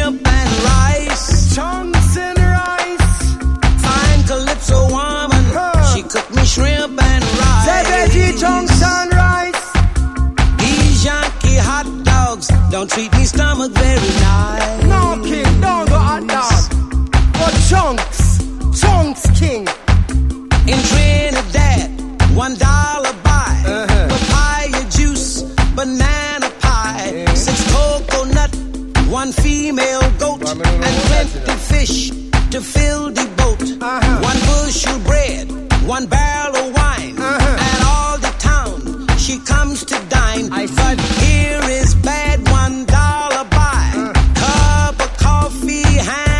shrimp and rice. Chunks and rice. Fine calypso woman, she cooked me shrimp and rice. Say veggie chunks and rice. These Yankee hot dogs don't treat me stomach very nice. No, king, don't go hot dog. But chunks, king. In Trinidad, $1 buy. Papaya juice, banana pie. 6 coconut, 1 female goat, and plenty fish to fill the boat. 1 bushel bread, 1 barrel